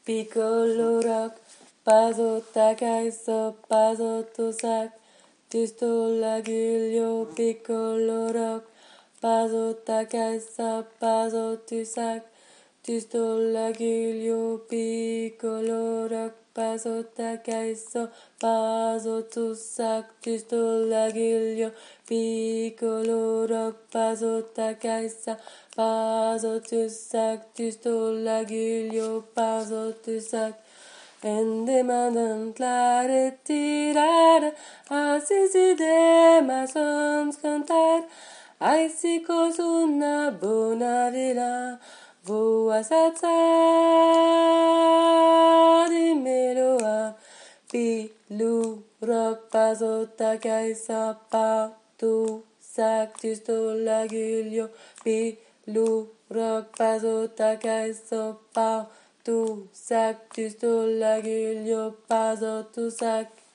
piccolo rock, paso takaiso, paso tu sac, tisto laguilio, piccolo rock, paso takaiso, paso tu sac, tisto laguilio, piccolo rock, paso takaiso, paso tu sac, tisto laguilio, piccolo rock, paso takaiso, paso tu sac, tisto laguilio, paso tu sac. En demandan klare tirar, así si demasons cantar, ai si cosuna bonadira, voa satsa di meloa, pilu rock paso takai sapa tu sac tisto lagulio, pilu rock paso takai sopa tu sac tisto lagulio, paso tu sac.